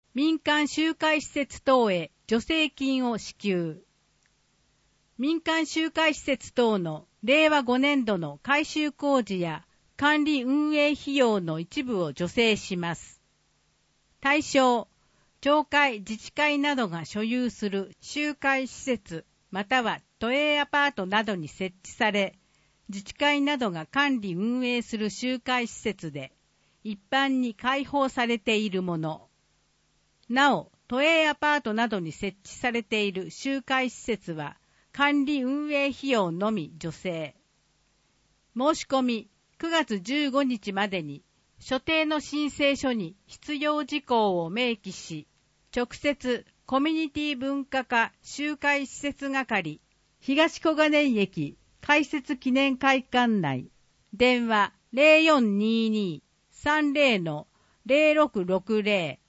民間集会施設等へ助成金を支給。民間集会施設等の令和5年度の改修工事や管理運営費用の一部を助成します。対象、町会自治会などが所有する集会施設または都営アパートなどに設置され、自治会などが管理運営する集会施設で一般に開放されているもの。なお、都営アパートなどに設置されている集会施設は管理運営費用のみ助成。申し込み9月15日までに所定の申請書に必要事項を明記し、直接コミュニティ文化課集会施設係東小金井駅開設記念会館内、電話 0422-30-0660